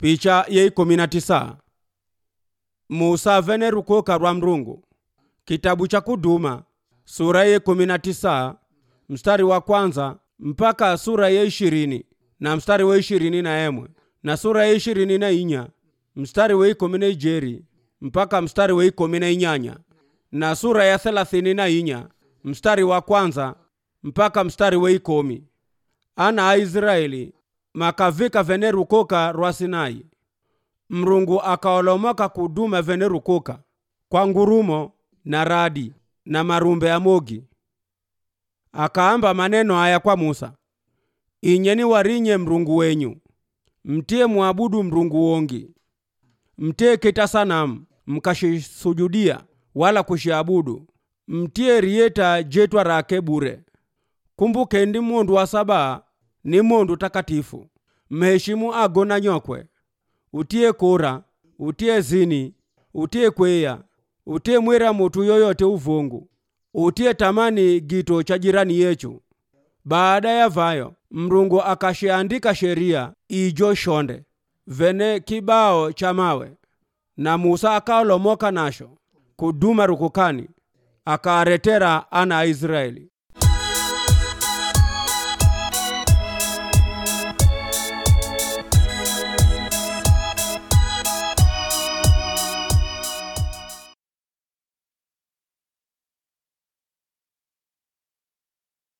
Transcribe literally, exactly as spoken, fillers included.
Picha ye kumi na tisa. Musa vene rukoka rwa mrungu. Kitabu cha Kuduma sura ye kumi na tisa mstari wa kwanza mpaka sura ye ishirini na mstari wa ishirini na emwe na sura ye ishirini na inya mstari wa kumi na ijeri mpaka mstari wa kumi na inyanya na sura ya thelathini na inya mstari wa kwanza mpaka mstari wa kumi. Ana Israeli makavika vene rukoka rwa Sinai. Mrungu akaolomoka Kuduma vene rukoka kwa ngurumo na radi na marumbe ya mogi. Akaamba maneno haya kwa Musa: inyeni warinye mrungu wenyu, mtie muabudu mrungu wongi, mtie kita sanamu mkashisujudia wala kushiabudu, mtie rieta jetwa rake bure. Kumbukeni mundu wa saba ni mundu takatifu. Mheshimu ago na nyokwe, utie kora, utie zini, utie kweya, utie mwera mutu yoyote uvungu, utie tamani gito cha jirani yechu. Baada ya vayo mrungu akashiandika sheria ijo shonde vene kibao cha mawe, na Musa akaolomoka nasho Kuduma rukukani, akaretera ana Israeli.